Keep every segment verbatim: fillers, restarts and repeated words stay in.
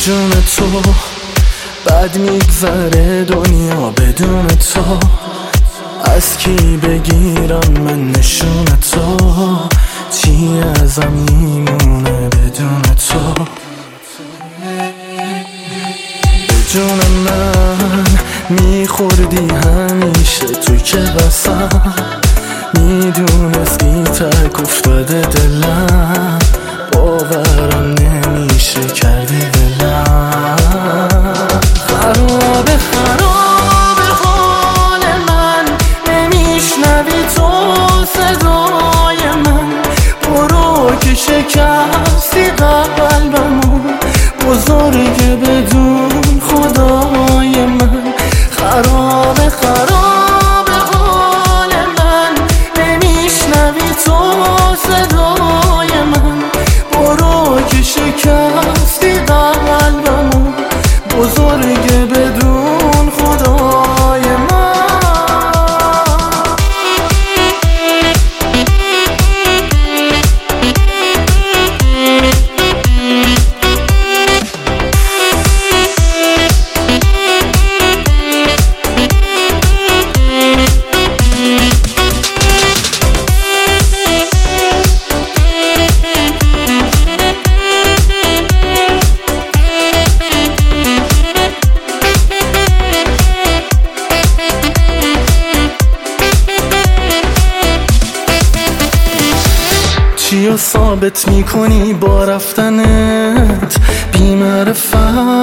جون تو بد میگذره دنیا بدون تو. از کی بگیرم من نشون تو؟ چی ازم میمونه بدون تو؟ به جون من میخوردی همیشه توی کلاسم، میدونستی تک افتاده دلم، باورم نمیشه کردی دلم. خرابه خرابه حال من، نمیشنوی تو صدای من. برو که شکستی قلبمو، بزرگه بدون خدای من. خرابه خرابه حال من، نمیشنوی تو صدای من. برو که شکستی قلبمو، بزرگه بدون خدای من. چیو ثابت میکنی با رفتنت بی معرفت؟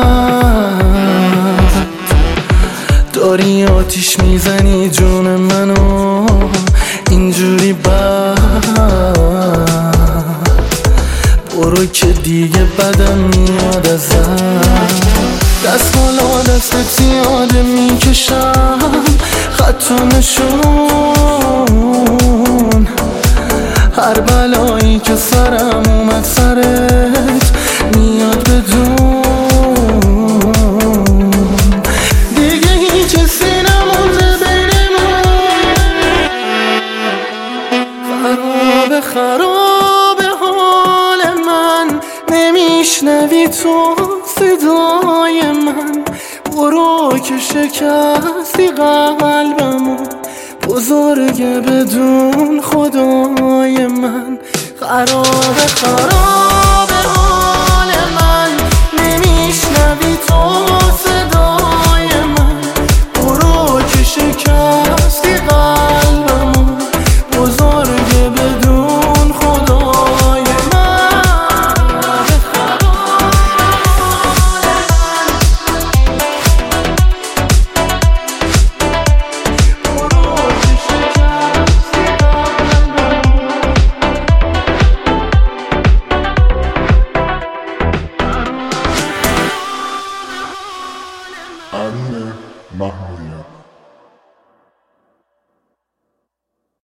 داری آتیش میزنی جون منو اینجوری بد. برو که دیگه بدم میاد ازت. دست بالا دستت زیاده میکشم خط و نشون. هر بلایی که سرم اومد سرت میاد بدون. دیگه هیچ حسی نمونده بینمون. خرابه خرابه حال من، نمیشنوی تو صدای من. برو که شکستی قلبمو، بزرگه بدون خدای من. خرابه خرابه